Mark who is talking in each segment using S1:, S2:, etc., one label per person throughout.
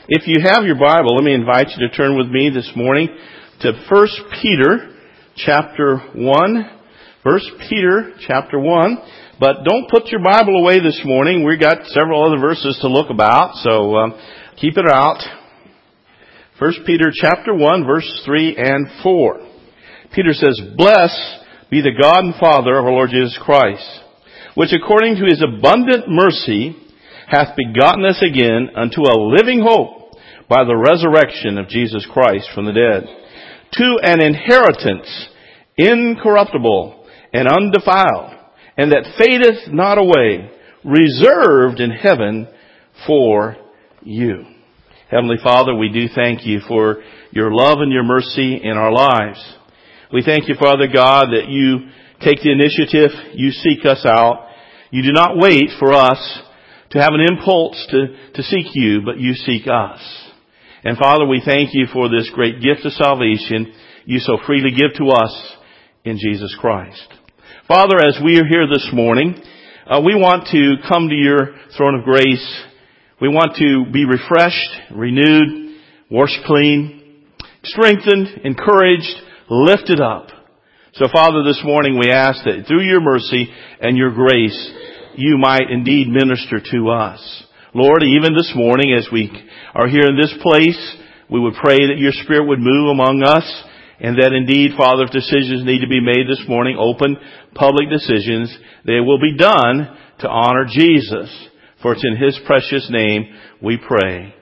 S1: If you have your Bible, let me invite you to turn with me this morning to 1 Peter chapter 1. 1 Peter chapter 1. But don't put your Bible away this morning. We've got several other verses to look about, so keep it out. 1 Peter chapter 1, verse 3 and 4. Peter says, "Blessed be the God and Father of our Lord Jesus Christ, which according to His abundant mercy hath begotten us again unto a living hope by the resurrection of Jesus Christ from the dead, to an inheritance incorruptible and undefiled, and that fadeth not away, reserved in heaven for you." Heavenly Father, we do thank you for your love and your mercy in our lives. We thank you, Father God, that you take the initiative, you seek us out. You do not wait for us to have an impulse to seek you, but you seek us. And Father, we thank you for this great gift of salvation you so freely give to us in Jesus Christ. Father, as we are here this morning, we want to come to your throne of grace. We want to be refreshed, renewed, washed clean, strengthened, encouraged, lifted up. So Father, this morning we ask that through your mercy and your grace, you might indeed minister to us. Lord, even this morning as we are here in this place, we would pray that your Spirit would move among us, and that indeed, Father, if decisions need to be made this morning, open public decisions, they will be done to honor Jesus. For it's in His precious name we pray.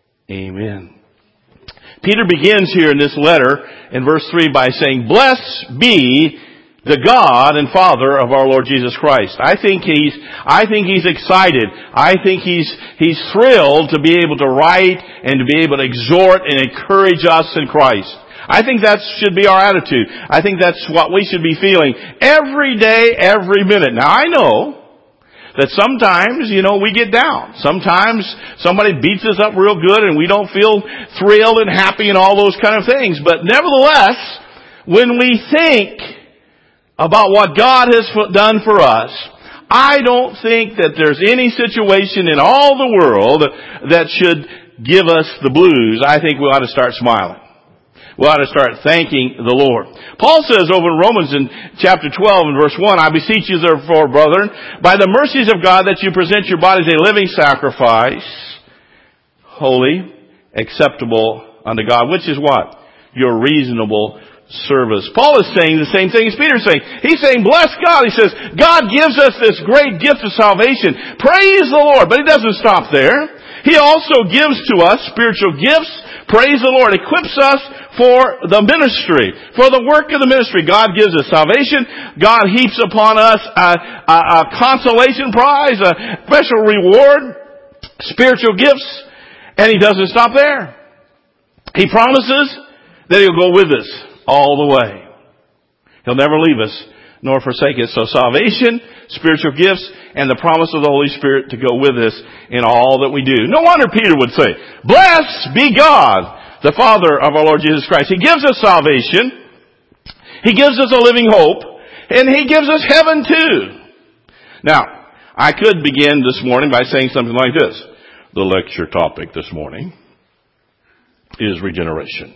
S1: Amen. Peter begins here in this letter in verse 3 by saying, "Blessed be the God and Father of our Lord Jesus Christ." I think he's excited. I think he's thrilled to be able to write and to be able to exhort and encourage us in Christ. I think that should be our attitude. I think that's what we should be feeling every day, every minute. Now I know that sometimes, we get down. Sometimes somebody beats us up real good and we don't feel thrilled and happy and all those kind of things. But nevertheless, when we think about what God has done for us, I don't think that there's any situation in all the world that should give us the blues. I think we ought to start smiling. We ought to start thanking the Lord. Paul says over in Romans in chapter 12 and verse 1, "I beseech you therefore, brethren, by the mercies of God, that you present your bodies a living sacrifice, holy, acceptable unto God," which is what? Your reasonable service. Paul is saying the same thing as Peter's saying. He's saying, bless God. He says, God gives us this great gift of salvation. Praise the Lord. But He doesn't stop there. He also gives to us spiritual gifts. Praise the Lord. Equips us for the ministry, for the work of the ministry. God gives us salvation. God heaps upon us a consolation prize, a special reward, spiritual gifts, and He doesn't stop there. He promises that He'll go with us all the way. He'll never leave us nor forsake us. So salvation, spiritual gifts, and the promise of the Holy Spirit to go with us in all that we do. No wonder Peter would say, "Blessed be God, the Father of our Lord Jesus Christ." He gives us salvation. He gives us a living hope. And He gives us heaven too. Now, I could begin this morning by saying something like this. The lecture topic this morning is regeneration.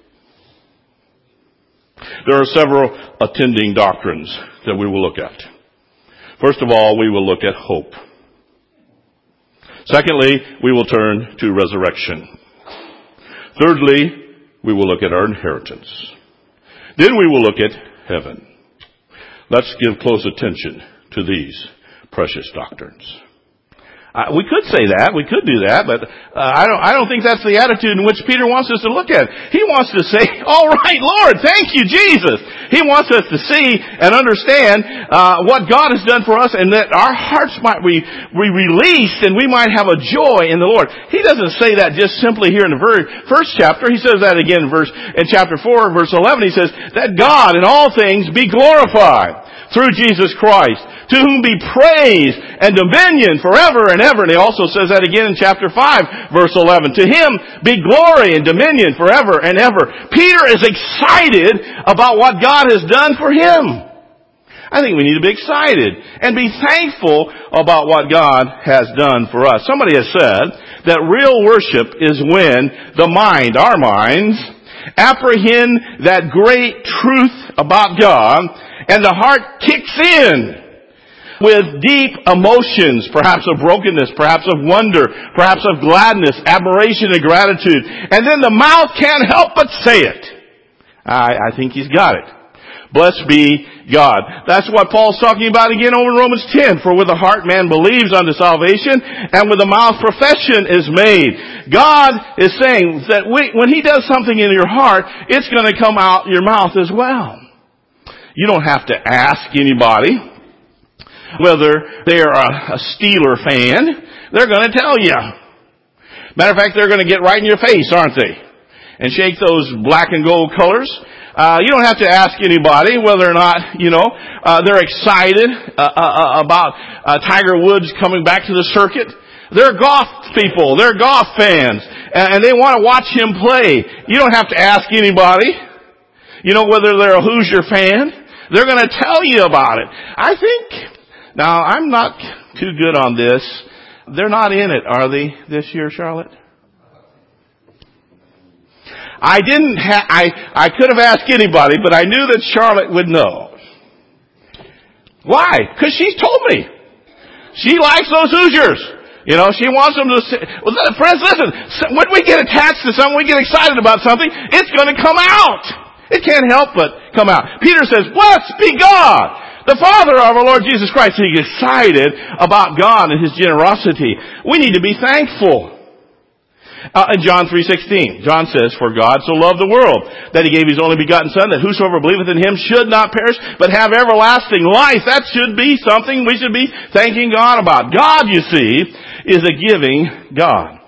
S1: There are several attending doctrines that we will look at. First of all, we will look at hope. Secondly, we will turn to resurrection. Thirdly, we will look at our inheritance. Then we will look at heaven. Let's give close attention to these precious doctrines. We could say that. We could do that, but I don't think that's the attitude in which Peter wants us to look at. He wants to say, all right, Lord, thank you, Jesus. He wants us to see and understand what God has done for us, and that our hearts might be released and we might have a joy in the Lord. He doesn't say that just simply here in the very first chapter. He says that again in chapter 4, verse 11. He says, that God in all things be glorified through Jesus Christ, to whom be praise and dominion forever and ever. And he also says that again in chapter 5, verse 11. To Him be glory and dominion forever and ever. Peter is excited about what God has done for him. I think we need to be excited and be thankful about what God has done for us. Somebody has said that real worship is when the mind, our minds, apprehend that great truth about God and the heart kicks in with deep emotions, perhaps of brokenness, perhaps of wonder, perhaps of gladness, admiration, and gratitude. And then the mouth can't help but say it. I think he's got it. Blessed be God. That's what Paul's talking about again over in Romans 10. For with the heart man believes unto salvation, and with the mouth profession is made. God is saying that when he does something in your heart, it's going to come out your mouth as well. You don't have to ask anybody whether they're a Steeler fan. They're going to tell you. Matter of fact, they're going to get right in your face, aren't they? And shake those black and gold colors. You don't have to ask anybody whether or not, they're excited about Tiger Woods coming back to the circuit. They're golf people. They're golf fans. And they want to watch him play. You don't have to ask anybody, whether they're a Hoosier fan. They're going to tell you about it. I think, now I'm not too good on this. They're not in it, are they, this year, Charlotte? I could have asked anybody, but I knew that Charlotte would know. Why? Because she's told me. She likes those Hoosiers. She wants them to say, well, friends, listen, when we get attached to something, we get excited about something, it's going to come out. It can't help but come out. Peter says, blessed be God, the Father of our Lord Jesus Christ. He's excited about God and His generosity. We need to be thankful. In John 3:16, John says, for God so loved the world that He gave His only begotten Son, that whosoever believeth in Him should not perish, but have everlasting life. That should be something we should be thanking God about. God, you see, is a giving God.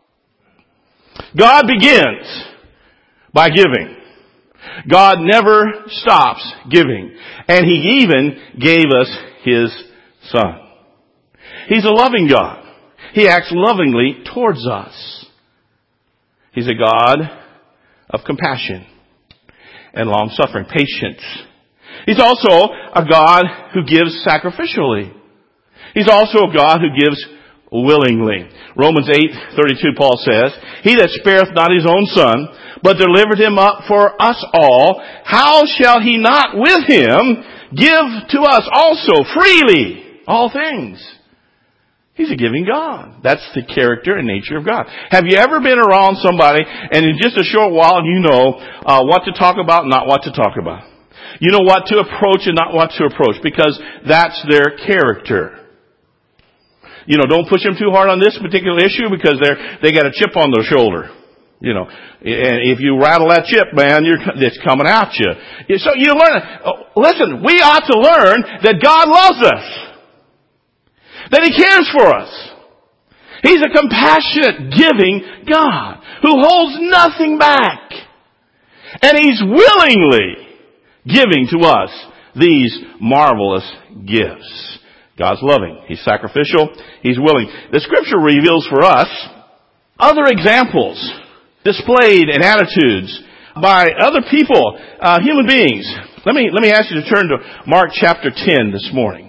S1: God begins by giving. God never stops giving. And He even gave us His Son. He's a loving God. He acts lovingly towards us. He's a God of compassion and long-suffering, patience. He's also a God who gives sacrificially. He's also a God who gives willingly. Romans 8:32, Paul says, he that spareth not his own Son, but delivered him up for us all, how shall he not with him give to us also freely all things? He's a giving God. That's the character and nature of God. Have you ever been around somebody and in just a short while you know what to talk about and not what to talk about? You know what to approach and not what to approach because that's their character. Don't push them too hard on this particular issue because they got a chip on their shoulder. And if you rattle that chip, man, it's coming at you. So you learn, listen, we ought to learn that God loves us. That He cares for us. He's a compassionate, giving God who holds nothing back. And He's willingly giving to us these marvelous gifts. God's loving. He's sacrificial. He's willing. The Scripture reveals for us other examples displayed in attitudes by other people, human beings. Let me ask you to turn to Mark chapter 10 this morning.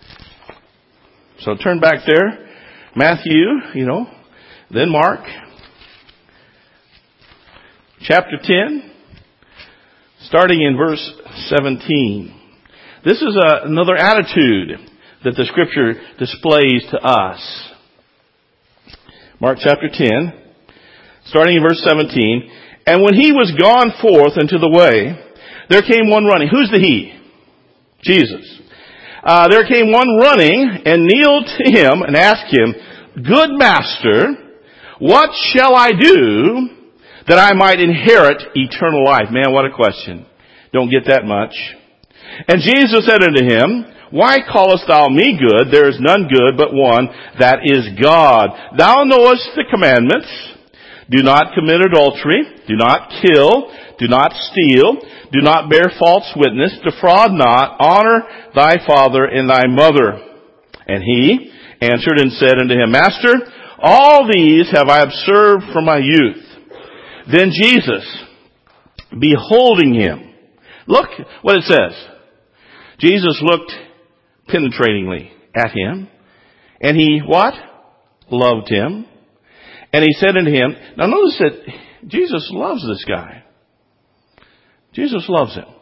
S1: So turn back there. Matthew, then Mark. Chapter 10, starting in verse 17. This is another attitude that the Scripture displays to us. Mark chapter 10, starting in verse 17. And when He was gone forth into the way, there came one running. Who's the He? Jesus. There came one running and kneeled to Him and asked Him, Good Master, what shall I do that I might inherit eternal life? Man, what a question. Don't get that much. And Jesus said unto him, Why callest thou me good? There is none good but one, that is God. Thou knowest the commandments. Do not commit adultery. Do not kill. Do not steal. Do not bear false witness. Defraud not. Honor thy father and thy mother. And he answered and said unto him, Master, all these have I observed from my youth. Then Jesus, beholding him, look what it says. Jesus looked penetratingly at him, and he, what? Loved him. And he said unto him, now notice that Jesus loves this guy. Jesus loves him.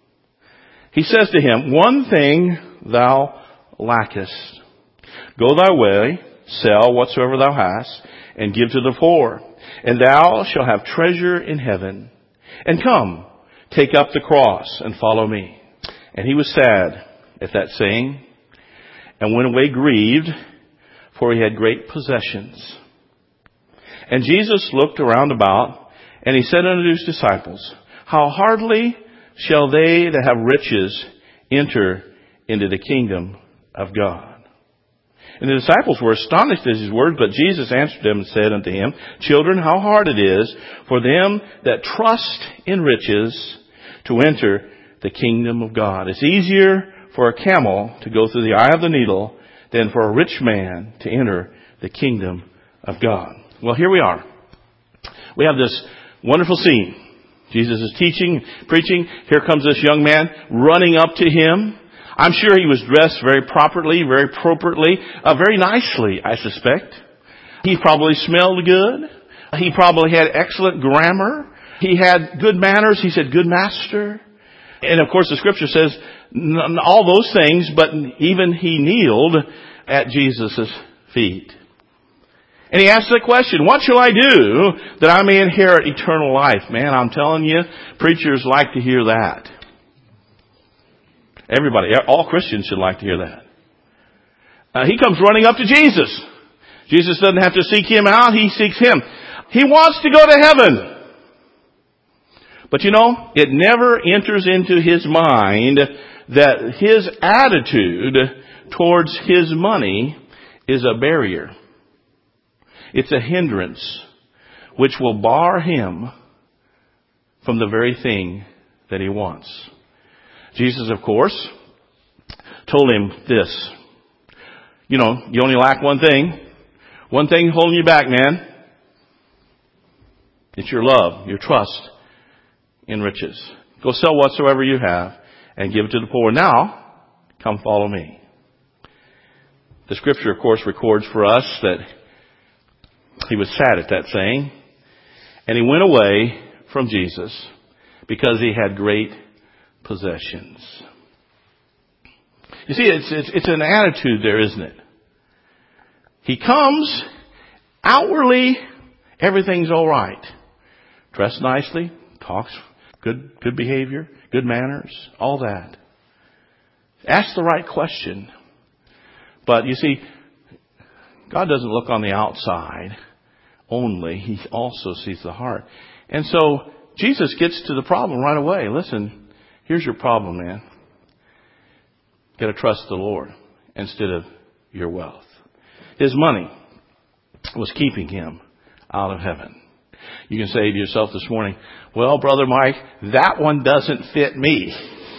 S1: He says to him, one thing thou lackest. Go thy way, sell whatsoever thou hast, and give to the poor, and thou shalt have treasure in heaven. And come, take up the cross, and follow me. And he was sad at that saying, and went away grieved, for he had great possessions. And Jesus looked around about, and he said unto his disciples, how hardly shall they that have riches enter into the kingdom of God. And the disciples were astonished at his words, but Jesus answered them and said unto him, children, how hard it is for them that trust in riches to enter the kingdom of God. It's easier for a camel to go through the eye of the needle than for a rich man to enter the kingdom of God. Well, here we are. We have this wonderful scene. Jesus is teaching, preaching. Here comes this young man running up to him. I'm sure he was dressed very properly, very appropriately, very nicely, I suspect. He probably smelled good. He probably had excellent grammar. He had good manners. He said, good master. And of course the scripture says all those things, but even he kneeled at Jesus' feet. And he asked the question, what shall I do that I may inherit eternal life? Man, I'm telling you, preachers like to hear that. Everybody, all Christians should like to hear that. He comes running up to Jesus. Jesus doesn't have to seek him out, he seeks him. He wants to go to heaven. But you know, it never enters into his mind that his attitude towards his money is a barrier. It's a hindrance which will bar him from the very thing that he wants. Jesus, of course, told him this. You know, you only lack one thing. One thing holding you back, man. It's your love, your trust in riches. Go sell whatsoever you have and give it to the poor. Now, come follow me. The scripture, of course, records for us that he was sad at that saying, and he went away from Jesus because he had great possessions. You see, it's an attitude there, isn't it? He comes, outwardly, everything's all right. Dressed nicely, talks, good behavior, good manners, all that. Ask the right question. But you see, God doesn't look on the outside only. He also sees the heart. And so, Jesus gets to the problem right away. Listen, here's your problem, man. You gotta trust the Lord instead of your wealth. His money was keeping him out of heaven. You can say to yourself this morning, well, Brother Mike, that one doesn't fit me.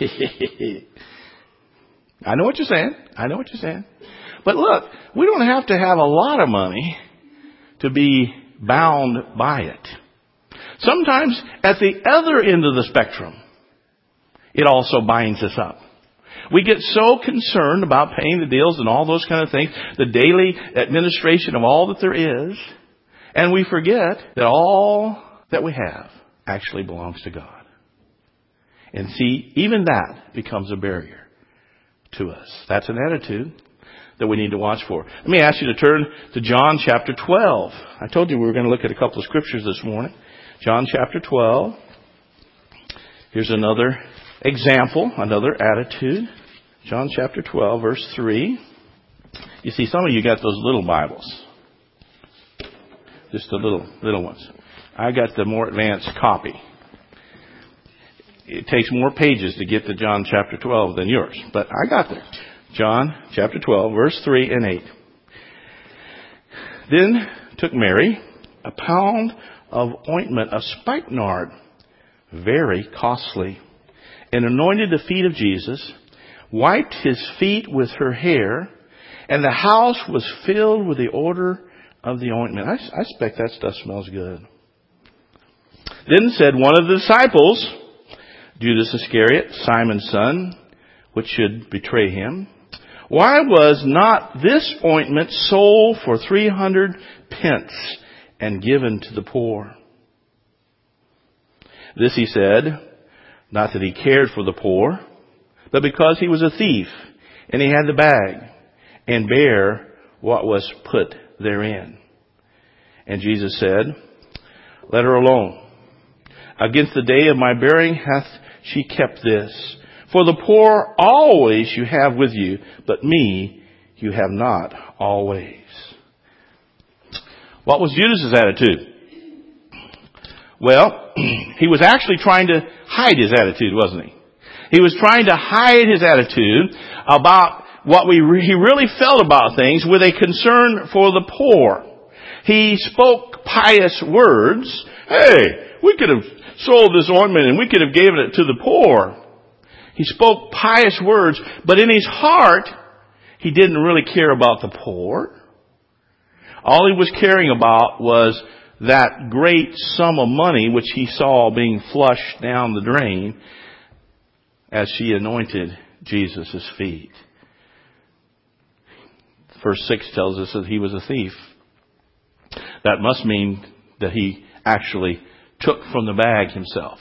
S1: I know what you're saying. I know what you're saying. But look, we don't have to have a lot of money to be bound by it. Sometimes at the other end of the spectrum, it also binds us up. We get so concerned about paying the bills and all those kind of things, the daily administration of all that there is, and we forget that all that we have actually belongs to God. And see, even that becomes a barrier to us. That's an attitude that we need to watch for. Let me ask you to turn to John chapter 12. I told you we were going to look at a couple of scriptures this morning. John chapter 12. Here's another example, another attitude. John chapter 12, verse 3. You see, some of you got those little Bibles. Just the little ones. I got the more advanced copy. It takes more pages to get to John chapter 12 than yours, but I got there. John chapter 12, verse 3 and 8. Then took Mary a pound of ointment of spikenard, very costly, and anointed the feet of Jesus, wiped his feet with her hair, and the house was filled with the odor of the ointment. I expect that stuff smells good. Then said one of the disciples, Judas Iscariot, Simon's son, which should betray him? Why was not this ointment sold for 300 pence and given to the poor? This he said, not that he cared for the poor, but because he was a thief, and he had the bag, and bare what was put therein. And Jesus said, let her alone. Against the day of my burying hath she kept this. For the poor always you have with you, but me you have not always. What was Judas's attitude? Well, he was actually trying to hide his attitude, wasn't he? He was trying to hide his attitude about what he really felt about things with a concern for the poor. He spoke pious words. Hey, we could have sold this ointment and we could have given it to the poor. He spoke pious words, but in his heart, he didn't really care about the poor. All he was caring about was that great sum of money which he saw being flushed down the drain as she anointed Jesus' feet. Verse 6 tells us that he was a thief. That must mean that he actually took from the bag himself.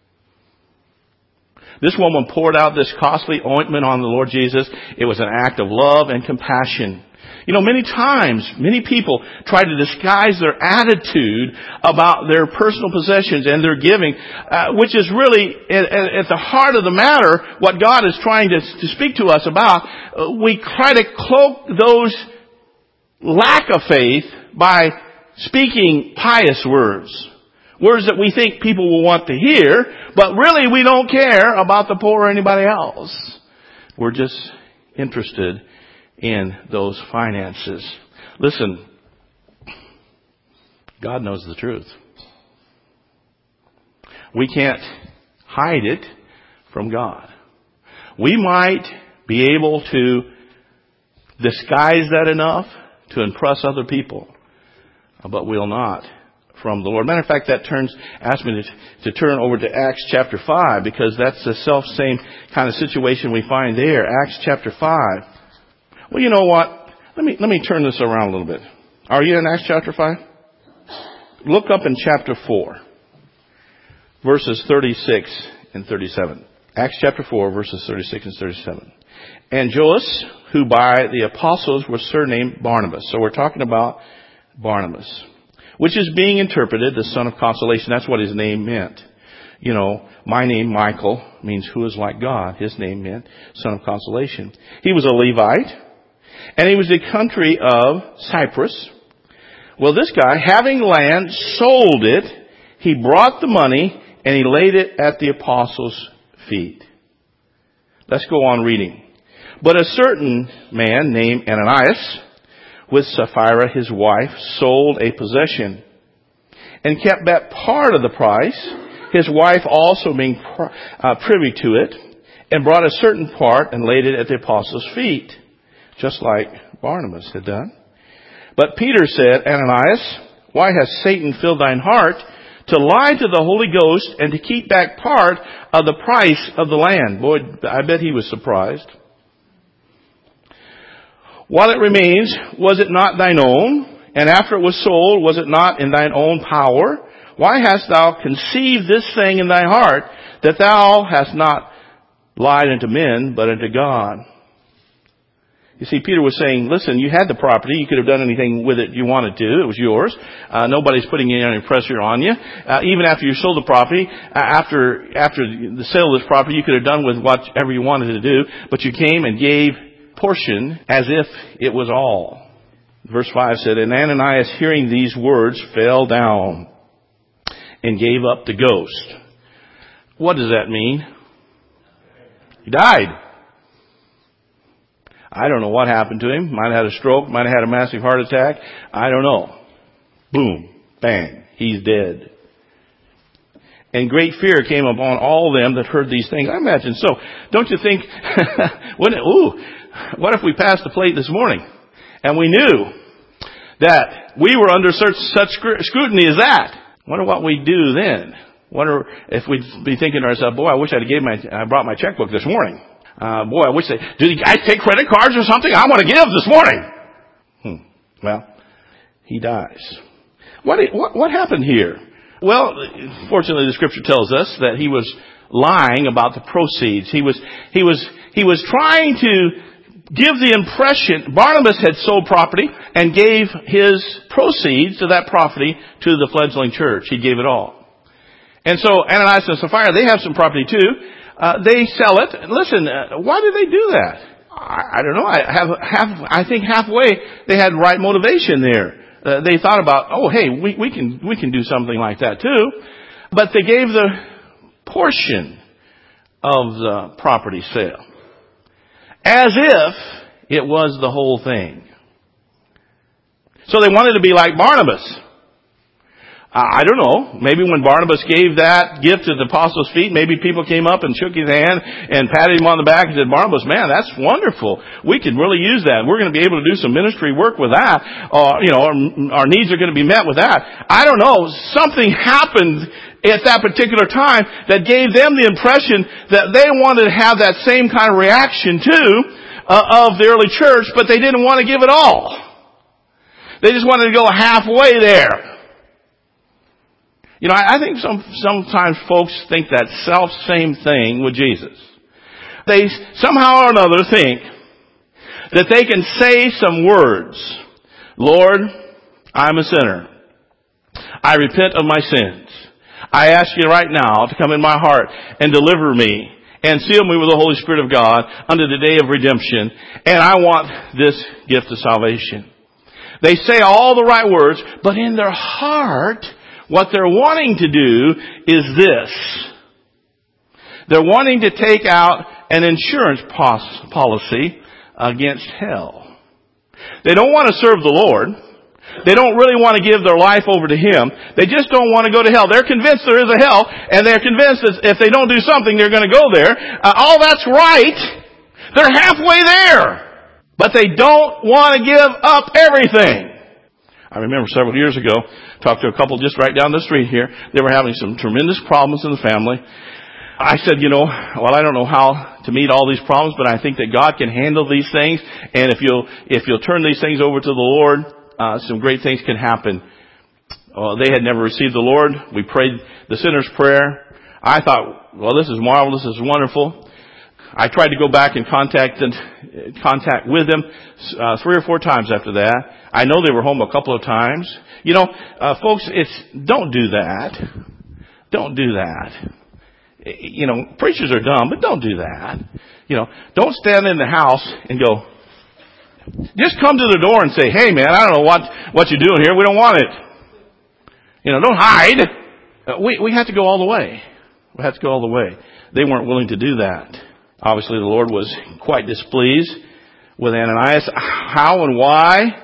S1: This woman poured out this costly ointment on the Lord Jesus. It was an act of love and compassion. You know, many times, many people try to disguise their attitude about their personal possessions and their giving, which is really at the heart of the matter what God is trying to speak to us about. We try to cloak those lack of faith by speaking pious words. Words that we think people will want to hear, but really we don't care about the poor or anybody else. We're just interested in those finances. Listen, God knows the truth. We can't hide it from God. We might be able to disguise that enough to impress other people, but we'll not from the Lord. Matter of fact, that asks me to turn over to Acts chapter 5, because that's the self-same kind of situation we find there. Acts chapter 5. Well, you know what? Let me turn this around a little bit. Are you in Acts chapter 5? Look up in chapter 4, verses 36 and 37. Acts chapter 4, verses 36 and 37. And Joas, who by the apostles was surnamed Barnabas. So we're talking about Barnabas, which is being interpreted the son of consolation. That's what his name meant. You know, my name, Michael, means who is like God. His name meant son of consolation. He was a Levite, and he was the country of Cyprus. Well, this guy, having land, sold it. He brought the money, and he laid it at the apostles' feet. Let's go on reading. But a certain man named Ananias, with Sapphira his wife, sold a possession and kept back part of the price, his wife also being privy to it, and brought a certain part and laid it at the apostles' feet, just like Barnabas had done. But Peter said, Ananias, why has Satan filled thine heart to lie to the Holy Ghost and to keep back part of the price of the land? Boy, I bet he was surprised. While it remains, was it not thine own? And after it was sold, was it not in thine own power? Why hast thou conceived this thing in thy heart, that thou hast not lied unto men, but unto God? You see, Peter was saying, listen, you had the property. You could have done anything with it you wanted to. It was yours. Nobody's putting any pressure on you. Even after you sold the property, after the sale of this property, you could have done with whatever you wanted to do. But you came and gave portion as if it was all. Verse 5 said, and Ananias, hearing these words, fell down and gave up the ghost. What does that mean? He died. I don't know what happened to him. Might have had a stroke, might have had a massive heart attack. I don't know. Boom, bang, he's dead. And great fear came upon all them that heard these things. I imagine so. Don't you think, what if we passed the plate this morning and we knew that we were under such scrutiny as that? Wonder what we'd do then. Wonder if we'd be thinking to ourselves, boy, I wish I brought my checkbook this morning. Boy, I wish do you guys take credit cards or something? I want to give this morning. Well, he dies. What happened here? Well, fortunately the scripture tells us that he was lying about the proceeds. He was trying to give the impression Barnabas had sold property and gave his proceeds to that property to the fledgling church. He gave it all. And so Ananias and Sapphira, they have some property too. They sell it. Listen, why did they do that? I don't know. I think halfway they had right motivation there. They thought about, oh, hey, we can do something like that too. But they gave the portion of the property sale as if it was the whole thing. So they wanted to be like Barnabas. I don't know. Maybe when Barnabas gave that gift to the apostles' feet, maybe people came up and shook his hand and patted him on the back and said, Barnabas, man, that's wonderful. We can really use that. We're going to be able to do some ministry work with that. Our needs are going to be met with that. I don't know. Something happened at that particular time that gave them the impression that they wanted to have that same kind of reaction too of the early church, but they didn't want to give it all. They just wanted to go halfway there. I think sometimes folks think that self-same thing with Jesus. They somehow or another think that they can say some words. Lord, I'm a sinner. I repent of my sins. I ask you right now to come in my heart and deliver me and seal me with the Holy Spirit of God unto the day of redemption. And I want this gift of salvation. They say all the right words, but in their heart, what they're wanting to do is this. They're wanting to take out an insurance policy against hell. They don't want to serve the Lord. They don't really want to give their life over to Him. They just don't want to go to hell. They're convinced there is a hell, and they're convinced that if they don't do something, they're going to go there. All that's right. They're halfway there. But they don't want to give up everything. I remember several years ago, talked to a couple just right down the street here. They were having some tremendous problems in the family. I said, I don't know how to meet all these problems, but I think that God can handle these things. And if you'll turn these things over to the Lord, some great things can happen. They had never received the Lord. We prayed the sinner's prayer. I thought, well, this is marvelous. This is wonderful. I tried to go back and contact with them 3 or 4 times after that. I know they were home a couple of times. Folks, don't do that. Don't do that. Preachers are dumb, but don't do that. Don't stand in the house and go, just come to the door and say, hey man, I don't know what you're doing here. We don't want it. Don't hide. We have to go all the way. We have to go all the way. They weren't willing to do that. Obviously the Lord was quite displeased with Ananias. How and why?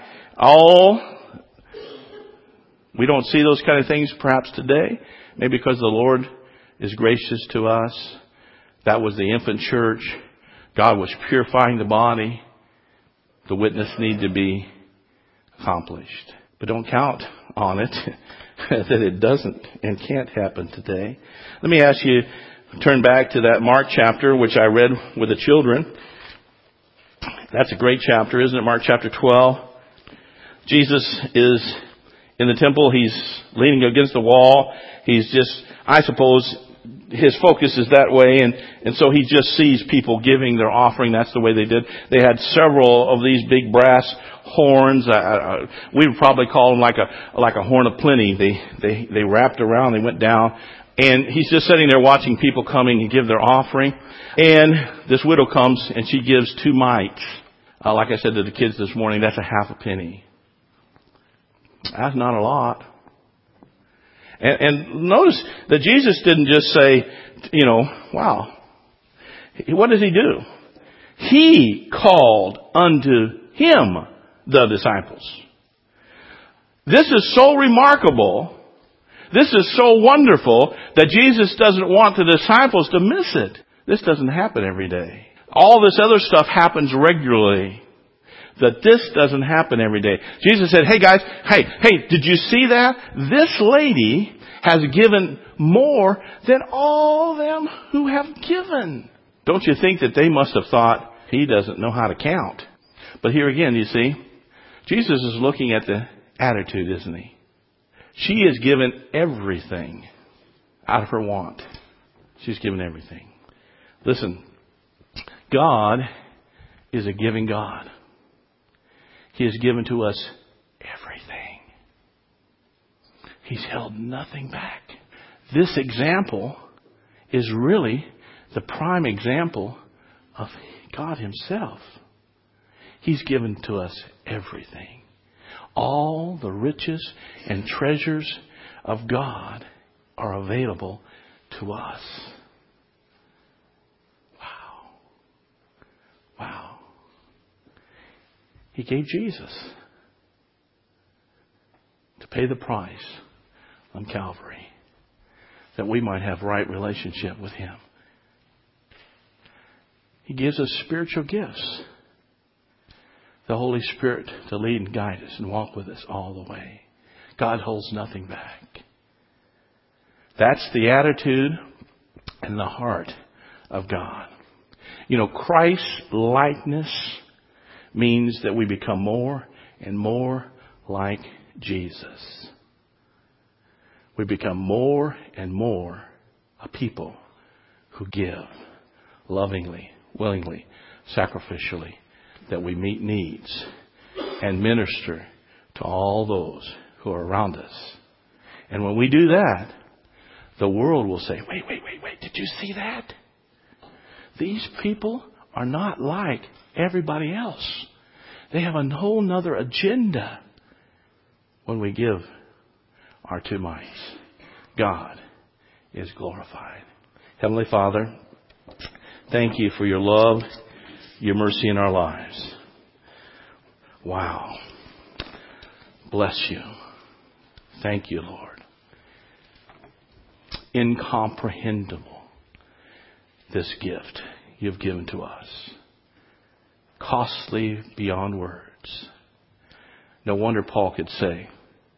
S1: We don't see those kind of things perhaps today. Maybe because the Lord is gracious to us. That was the infant church. God was purifying the body. The witness need to be accomplished. But don't count on it that it doesn't and can't happen today. Let me ask you, turn back to that Mark chapter, which I read with the children. That's a great chapter, isn't it? Mark chapter 12. Jesus is in the temple. He's leaning against the wall. He's just, I suppose, his focus is that way, and so he just sees people giving their offering. That's the way they did. They had several of these big brass horns. We would probably call them like a horn of plenty. They wrapped around. They went down, and he's just sitting there watching people coming and give their offering. And this widow comes and she gives 2 mites. Like I said to the kids this morning, that's a half a penny. That's not a lot. And notice that Jesus didn't just say, wow. What does He do? He called unto Him the disciples. This is so remarkable. This is so wonderful that Jesus doesn't want the disciples to miss it. This doesn't happen every day. All this other stuff happens regularly. That this doesn't happen every day. Jesus said, hey guys, hey, did you see that? This lady has given more than all them who have given. Don't you think that they must have thought, he doesn't know how to count? But here again, you see, Jesus is looking at the attitude, isn't he? She is given everything out of her want. She's given everything. Listen, God is a giving God. He has given to us everything. He's held nothing back. This example is really the prime example of God himself. He's given to us everything. All the riches and treasures of God are available to us. Wow. Wow. He gave Jesus to pay the price on Calvary that we might have right relationship with him. He gives us spiritual gifts. The Holy Spirit to lead and guide us and walk with us all the way. God holds nothing back. That's the attitude and the heart of God. You know, Christ's likeness means that we become more and more like Jesus. We become more and more a people who give lovingly, willingly, sacrificially, that we meet needs and minister to all those who are around us. And when we do that, the world will say, wait, did you see that? These people are not like everybody else. They have a whole nother agenda when we give our 2 mites. God is glorified. Heavenly Father, thank you for your love, your mercy in our lives. Wow. Bless you. Thank you, Lord. Incomprehensible, this gift you've given to us. Costly beyond words. No wonder Paul could say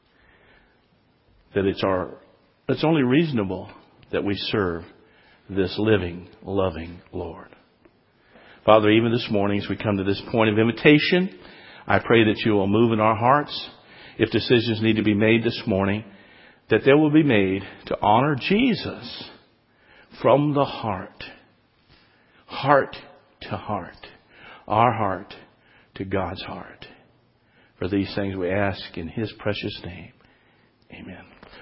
S1: that it's only reasonable that we serve this living, loving Lord. Father, even this morning as we come to this point of invitation, I pray that you will move in our hearts. If decisions need to be made this morning, that they will be made to honor Jesus from the heart. Heart to heart. Our heart to God's heart. For these things we ask in his precious name. Amen.